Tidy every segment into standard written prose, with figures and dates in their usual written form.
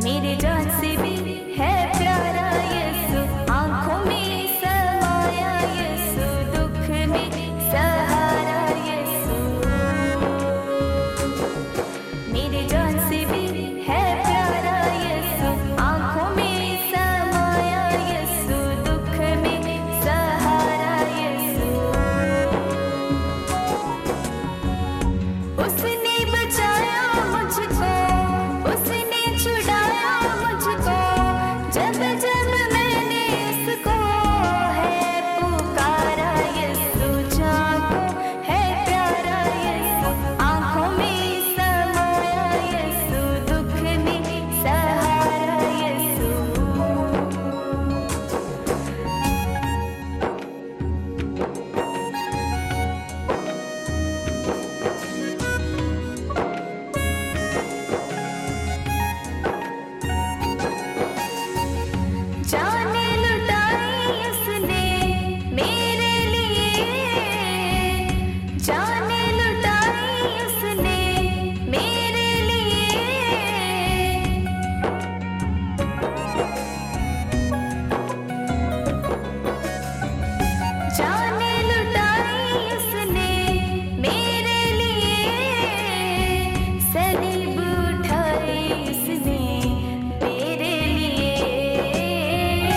मेरे जान से भी है प्यारा यीशु, आंखों में समाया यीशु, दुख में सहारा यीशु। मेरे जान से भी है प्यारा यीशु, आंखों में समाया यीशु, दुख में सहारा यीशु। उसने बचाया मुझको, उसने छुड़ाया मुझको, जब जब मैंने उसको है पुकारा यीशु। जाको है प्यारा यीशु, आंखों में समाया यीशु, दुख में सहारा यीशु। जाने लुटाई उसने मेरे लिए, जाने लुटाई उसने मेरे लिए। जाने लुटाई उसने मेरे लिए, सलीब उठाई उसने मेरे लिए।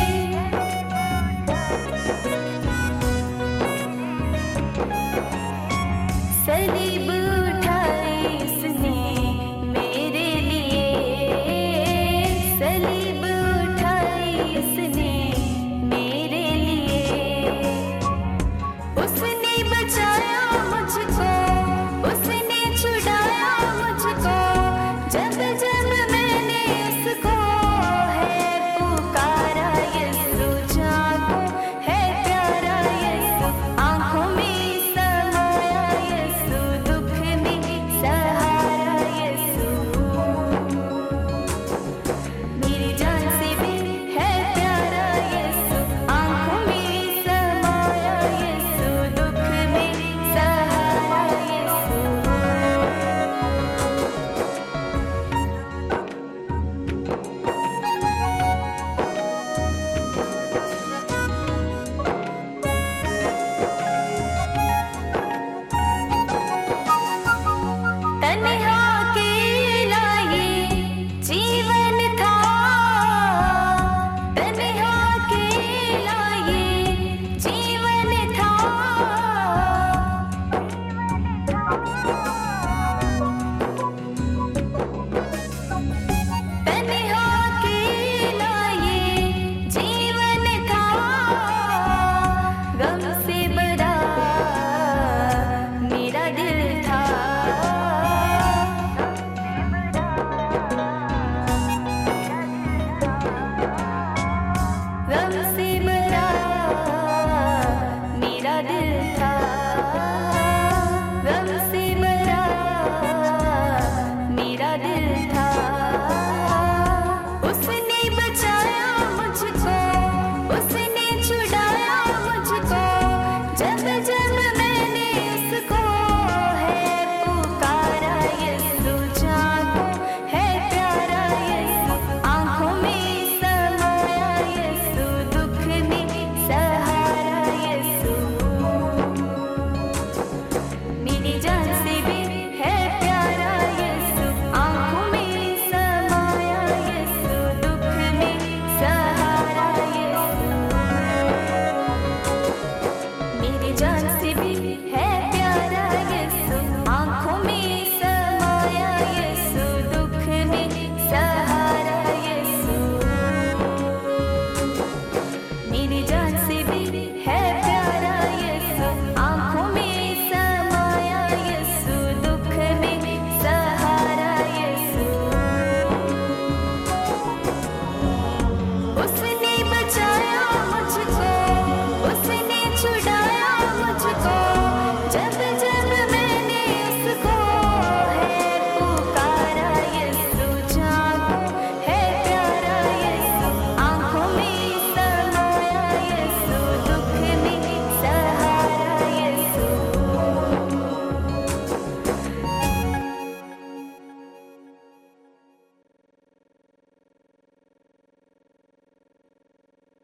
सलीब उठाई उसने मेरे लिए, सलीब उठाई उसने मेरे लिए। उसने बचाया मुझको, उसने छुड़ाया मुझको, जब जब मैंने उसको है पुकारा यीशु। जाको है प्यारा यीशु, आंखों में समाया यीशु, दुख में सहारा यीशु। मेरी जान से भी है प्यारा यीशु, आंखों में समाया यीशु, दुख में सहारा यीशु। तन्हा अकेला ये जीवन था, तन्हा अकेला ये जीवन था। तन्हा